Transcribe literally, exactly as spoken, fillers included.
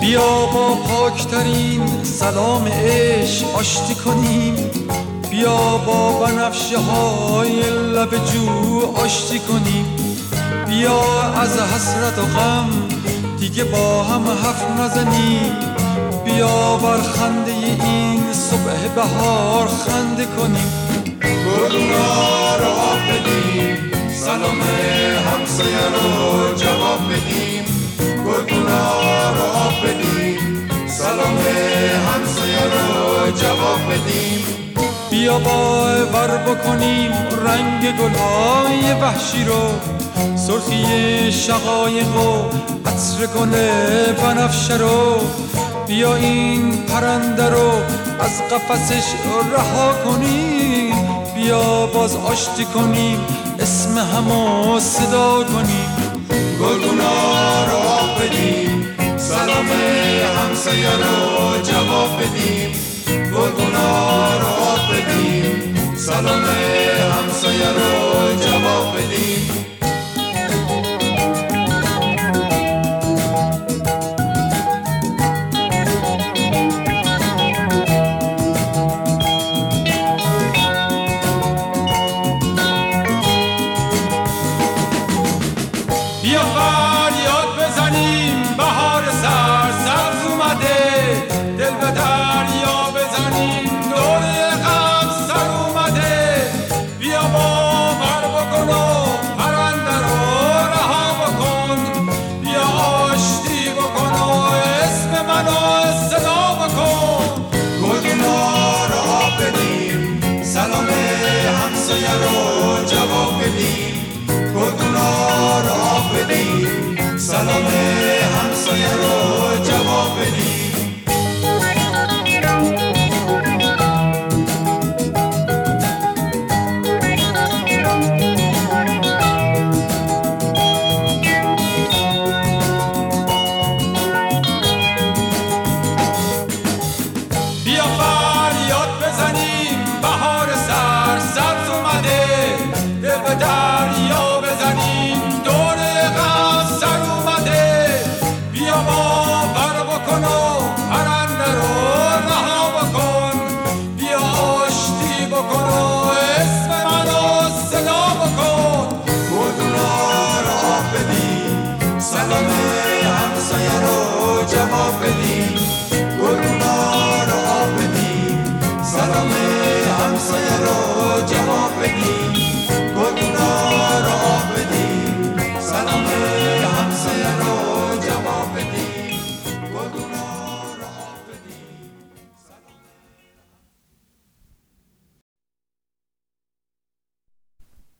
بیا با پاکترین سلام عشق آشتی کنیم، بیا با بنفشه های لب جو آشتی کنیم، بیا از حسرت و غم دیگه با هم حرف نزنیم، بیا بر خنده این صبح بهار خنده کنیم. گلونا رو آب بدیم، سلام همسایه رو جواب بدیم، گلونا رو آب بدیم، سلام همسایه رو جواب بدیم. بیا باور بکنیم رنگ گلهای وحشی رو، سرخی شقایق و عطر گل بنفشه رو، بیا این پرنده رو از قفسش رها کنیم، بیا باز آشتی کنیم اسم همو صدا کنیم. گلونا رو آب بدیم، سلام همسایه رو جواب بدیم، گلونا رو آب بدیم، سلام همسایه رو جواب بدیم. بیا فریاد بزنیم بهار سر سبز اومده، دل به دریا بزنیم دوره غم سر اومده، بیا باور بکن و پرنده رو رها بکن، بیا آشتی بکن و اسم منو صدا بکن. گلونا رو آب بدیم، سلام همسایه رو جواب بدیم، گلونا رو آب بدیم، سلام همسایه رو جواب بدیم. بیا فریاد بزنیم بهار سر سبز اومده، دل به دریا بزنیم دوره غم سر اومده، بیا باور بکن و پرنده رو رها بکن، بیا آشتی بکن و اسم منو صدا بکن. گلونا رو آب بدیم، سلام همسایه رو جواب بدیم،